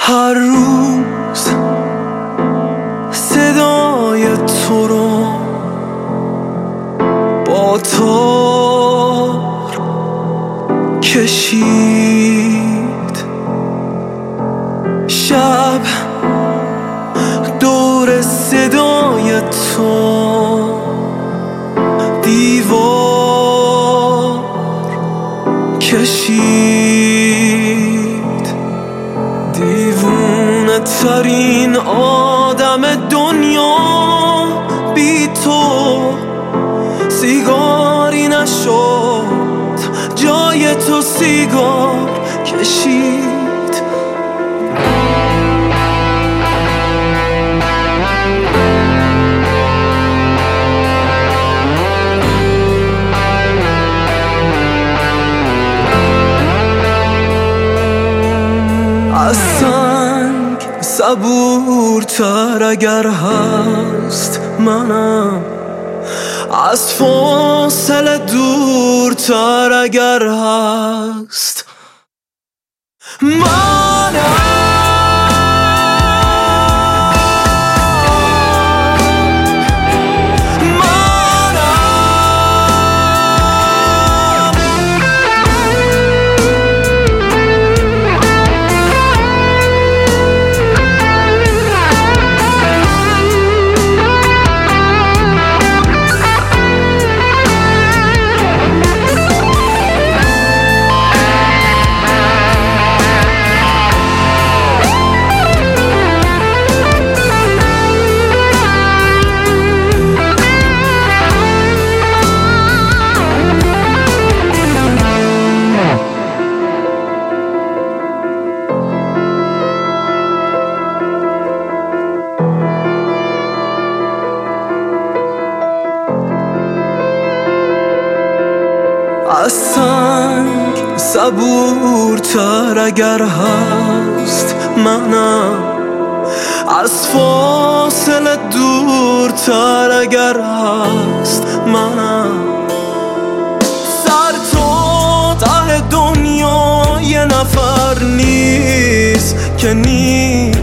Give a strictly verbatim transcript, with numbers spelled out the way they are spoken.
هر روز صدای تو رو با تار کشید، شب دور صدای تو دیوار کشید. دیوونه ترین آدم دنیا بی تو سیگاری نشد، جای تو سیگار کشید. از سنگ صبورتر اگر هست منم، از فاصله دورتر اگر هست منم. از سنگ صبورتر اگر هست منم، از فاصله دورتر اگر هست منم. سر تا ته دنیا یه نفر نیست که نیست